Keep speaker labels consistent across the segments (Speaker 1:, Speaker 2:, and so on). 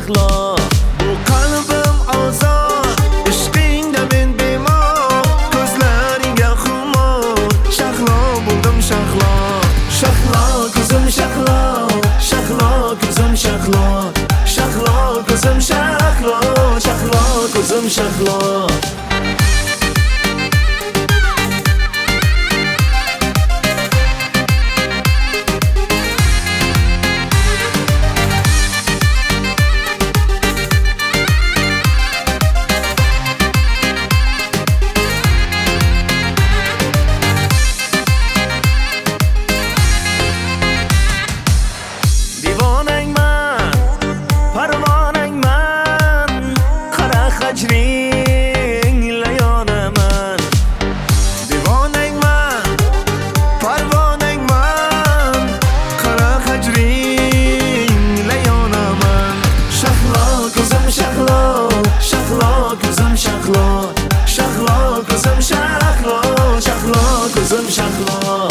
Speaker 1: shahlo. Bu qalbim ozod, ishqingda men bemor, ko'zlaringga xumor, shahlo bo'ldim shahlo. Shahlo ko'zim shahlo, shahlo ko'zim shahlo, shahlo ko'zim shahlo, shahlo ko'zim shahlo. Ko'zim shahlo.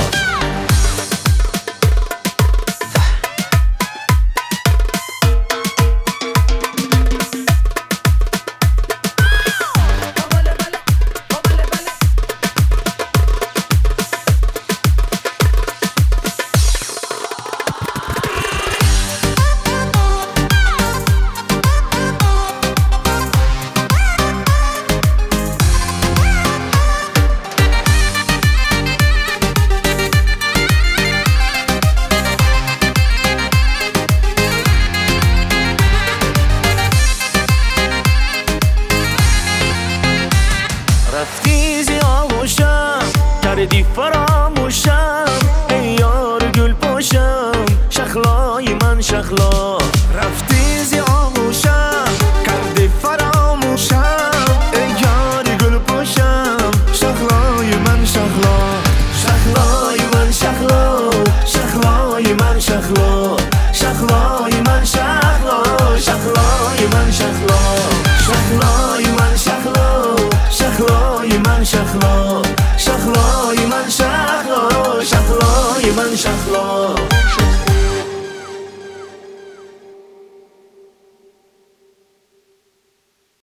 Speaker 1: رفتی زیاموشم کردی فراموشم ای یار گل پاشم شخلای من شخلا. رفتی زیاموشم کردی فراموشم ای یار گل پاشم شخلای من شخلا. شخلای من شخلا، شخلای من شخلا، شخلای من شخلا، شخلای من شخلا، شخلای من شخلا، شخلای من شخلا، شخلای من شخلا، شخلای من شخلا.